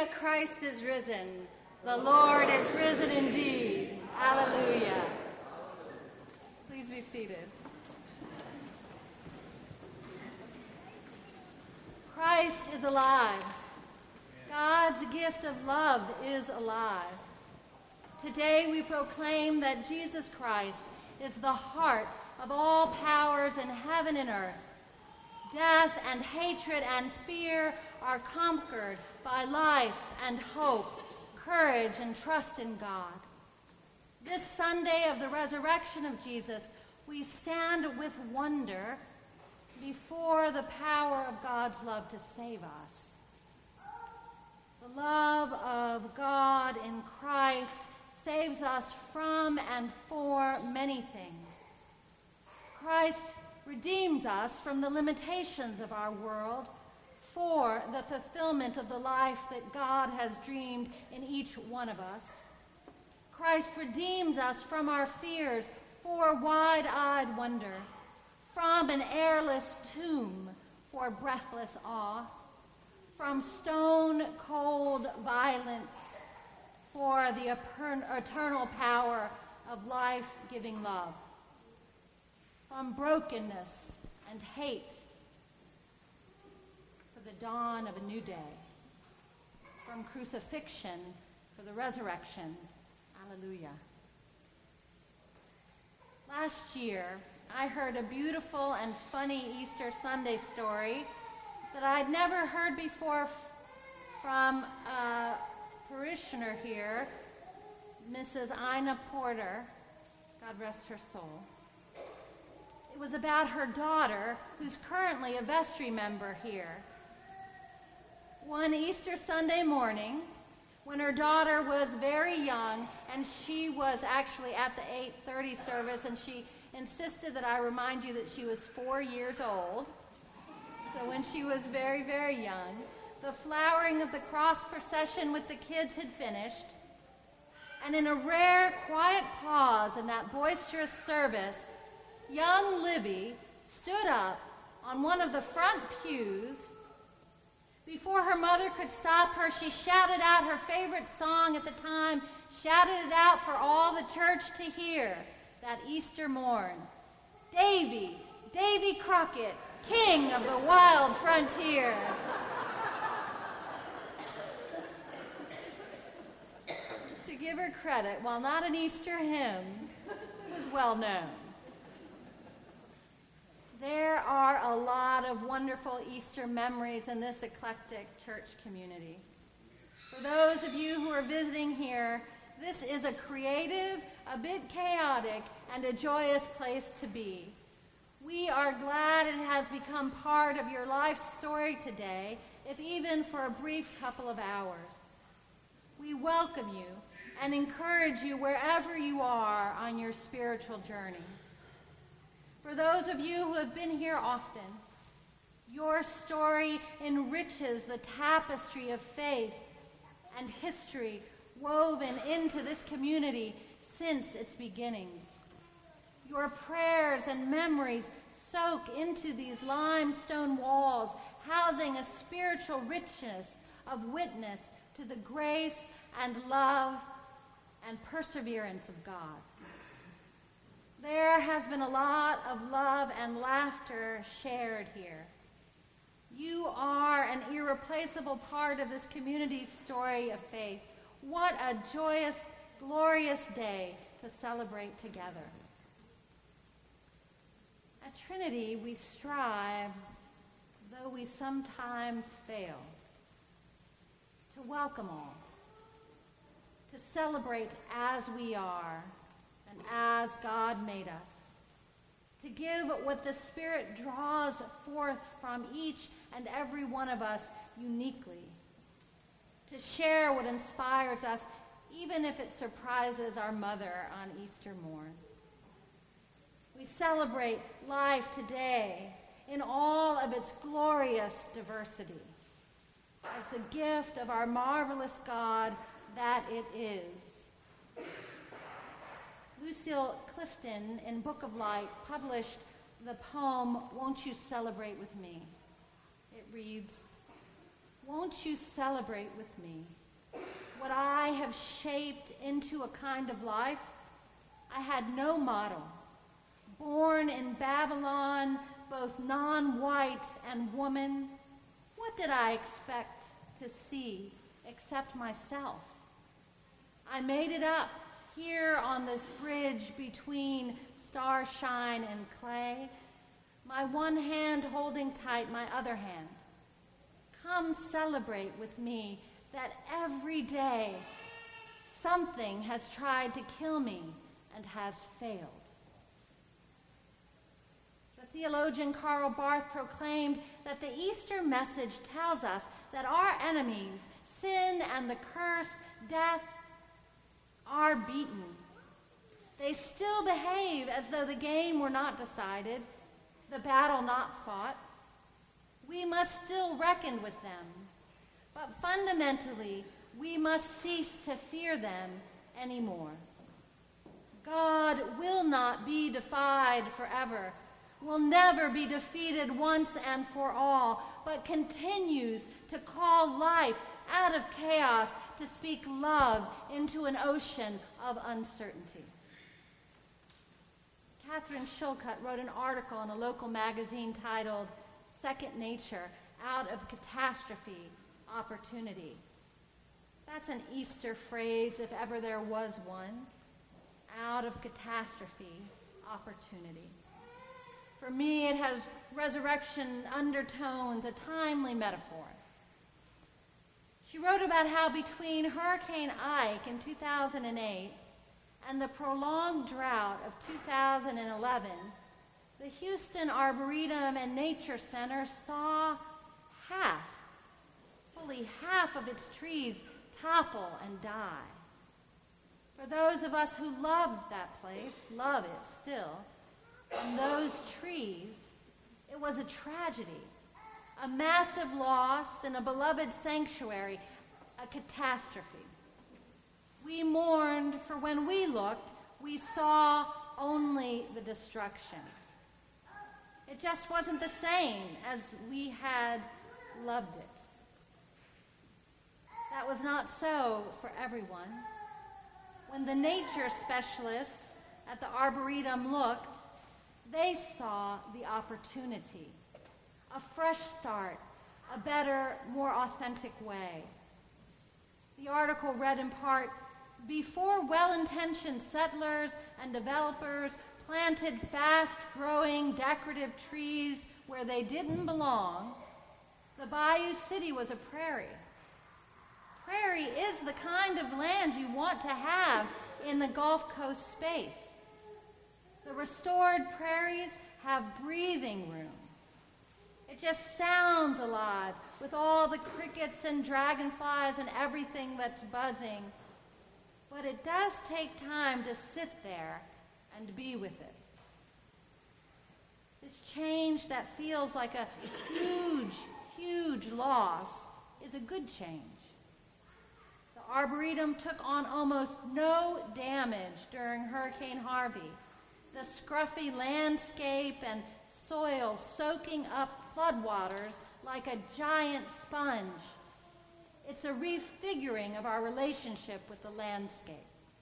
Alleluia, Christ is risen. The Lord is risen indeed. Alleluia. Please be seated. Christ is alive. God's gift of love is alive. Today we proclaim that Jesus Christ is the heart of all powers in heaven and earth. Death and hatred and fear are conquered by life and hope, courage and trust in God. This Sunday of the resurrection of Jesus, we stand with wonder before the power of God's love to save us. The love of God in Christ saves us from and for many things. Christ redeems us from the limitations of our world for the fulfillment of the life that God has dreamed in each one of us. Christ redeems us from our fears for wide-eyed wonder, from an airless tomb for breathless awe, from stone-cold violence for the eternal power of life-giving love, from brokenness and hate for the dawn of a new day, from crucifixion for the resurrection. Alleluia. Last year, I heard a beautiful and funny Easter Sunday story that I'd never heard before from a parishioner here, Mrs. Ina Porter, God rest her soul. It was about her daughter, who's currently a vestry member here. One Easter Sunday morning, when her daughter was very young, and she was actually at the 8:30 service, and she insisted that I remind you that she was 4 years old. So when she was very, very young, the flowering of the cross procession with the kids had finished, and in a rare, quiet pause in that boisterous service, young Libby stood up on one of the front pews. Before her mother could stop her, she shouted out her favorite song at the time, shouted it out for all the church to hear that Easter morn. Davy, Davy Crockett, king of the wild frontier. To give her credit, while not an Easter hymn, it was well known. There are a lot of wonderful Easter memories in this eclectic church community. For those of you who are visiting here, this is a creative, a bit chaotic, and a joyous place to be. We are glad it has become part of your life story today, if even for a brief couple of hours. We welcome you and encourage you wherever you are on your spiritual journey. For those of you who have been here often, your story enriches the tapestry of faith and history woven into this community since its beginnings. Your prayers and memories soak into these limestone walls, housing a spiritual richness of witness to the grace and love and perseverance of God. There has been a lot of love and laughter shared here. You are an irreplaceable part of this community's story of faith. What a joyous, glorious day to celebrate together. At Trinity, we strive, though we sometimes fail, to welcome all, to celebrate as we are, and as God made us, to give what the Spirit draws forth from each and every one of us uniquely, to share what inspires us, even if it surprises our mother on Easter morn. We celebrate life today in all of its glorious diversity, as the gift of our marvelous God that it is. Lucille Clifton, in Book of Light, published the poem, Won't You Celebrate With Me? It reads, won't you celebrate with me what I have shaped into a kind of life I had no model? Born in Babylon, both non-white and woman, what did I expect to see except myself? I made it up here on this bridge between starshine and clay, my one hand holding tight my other hand. Come celebrate with me that every day something has tried to kill me and has failed. The theologian Karl Barth proclaimed that the Easter message tells us that our enemies, sin and the curse, death, are beaten. They still behave as though the game were not decided, the battle not fought. We must still reckon with them, but fundamentally, we must cease to fear them anymore. God will not be defied forever, will never be defeated once and for all, but continues to call life out of chaos, to speak love into an ocean of uncertainty. Catherine Schulcutt wrote an article in a local magazine titled Second Nature, Out of Catastrophe, Opportunity. That's an Easter phrase, if ever there was one. Out of catastrophe, opportunity. For me, it has resurrection undertones, a timely metaphor. She wrote about how between Hurricane Ike in 2008 and the prolonged drought of 2011, the Houston Arboretum and Nature Center saw fully half of its trees topple and die. For those of us who loved that place, love it still, and those trees, it was a tragedy, a massive loss in a beloved sanctuary, a catastrophe. We mourned, for when we looked, we saw only the destruction. It just wasn't the same as we had loved it. That was not so for everyone. When the nature specialists at the Arboretum looked, they saw the opportunity, a fresh start, a better, more authentic way. The article read in part, before well-intentioned settlers and developers planted fast-growing decorative trees where they didn't belong, the Bayou City was a prairie. Prairie is the kind of land you want to have in the Gulf Coast space. The restored prairies have breathing room. It just sounds alive with all the crickets and dragonflies and everything that's buzzing. But it does take time to sit there and be with it. This change that feels like a huge, huge loss is a good change. The Arboretum took on almost no damage during Hurricane Harvey. The scruffy landscape and soil soaking up floodwaters like a giant sponge. It's a refiguring of our relationship with the landscape.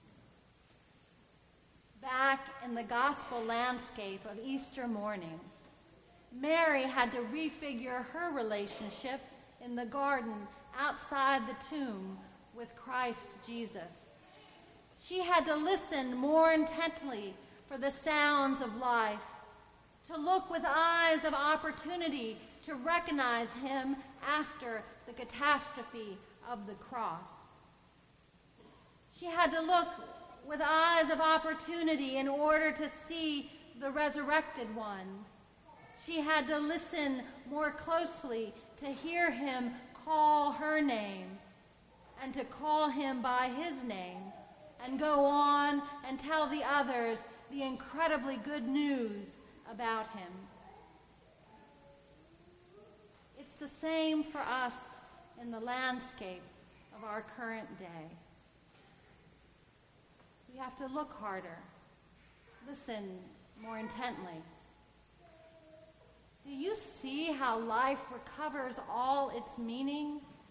Back in the gospel landscape of Easter morning, Mary had to refigure her relationship in the garden outside the tomb with Christ Jesus. She had to listen more intently for the sounds of life, to look with eyes of opportunity to recognize him after the catastrophe of the cross. She had to look with eyes of opportunity in order to see the resurrected one. She had to listen more closely to hear him call her name and to call him by his name and go on and tell the others the incredibly good news about him. It's the same for us in the landscape of our current day. We have to look harder, listen more intently. Do you see how life recovers all its meaning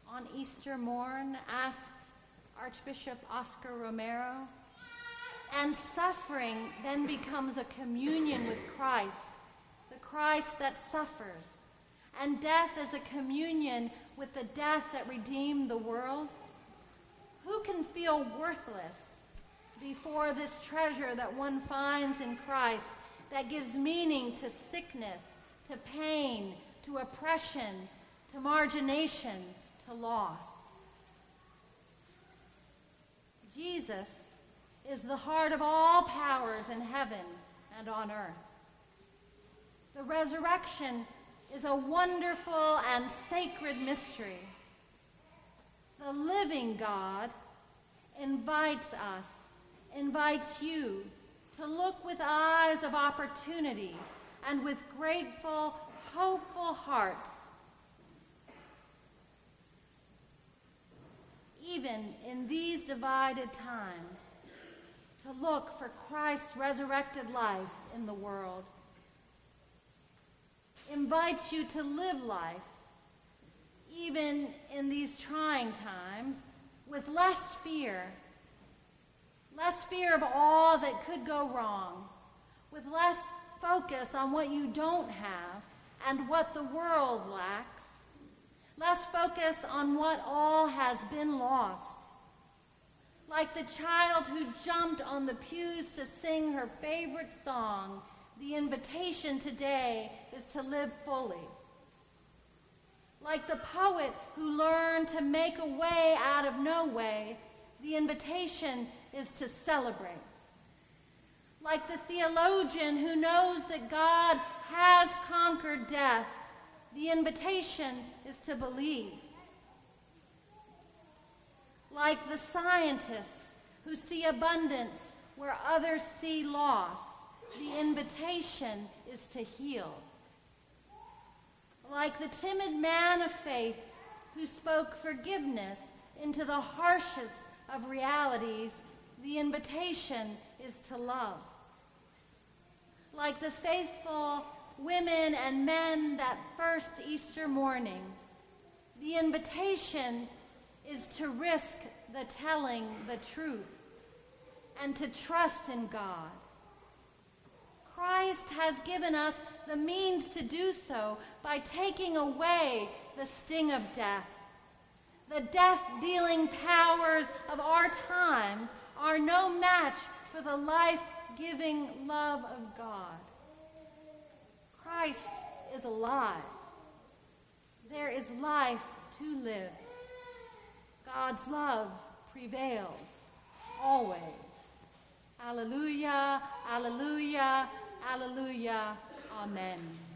on Easter morn, asked Archbishop Oscar Romero. And suffering then becomes a communion with Christ, the Christ that suffers. And death is a communion with the death that redeemed the world. Who can feel worthless before this treasure that one finds in Christ that gives meaning to sickness, to pain, to oppression, to margination, to loss? Jesus is the heart of all powers in heaven and on earth. The resurrection is a wonderful and sacred mystery. The living God invites us, invites you to look with eyes of opportunity and with grateful, hopeful hearts, even in these divided times, to look for Christ's resurrected life in the world. Invites you to live life, even in these trying times, with less fear of all that could go wrong, with less focus on what you don't have and what the world lacks, less focus on what all has been lost. Like the child who jumped on the pews to sing her favorite song, the invitation today is to live fully. Like the poet who learned to make a way out of no way, the invitation is to celebrate. Like the theologian who knows that God has conquered death, the invitation is to believe. Like the scientists who see abundance where others see loss, the invitation is to heal. Like the timid man of faith who spoke forgiveness into the harshest of realities, the invitation is to love. Like the faithful women and men that first Easter morning, the invitation is to risk the telling the truth and to trust in God. Christ has given us the means to do so by taking away the sting of death. The death-dealing powers of our times are no match for the life-giving love of God. Christ is alive. There is life to live. God's love prevails always. Alleluia, alleluia, alleluia. Amen.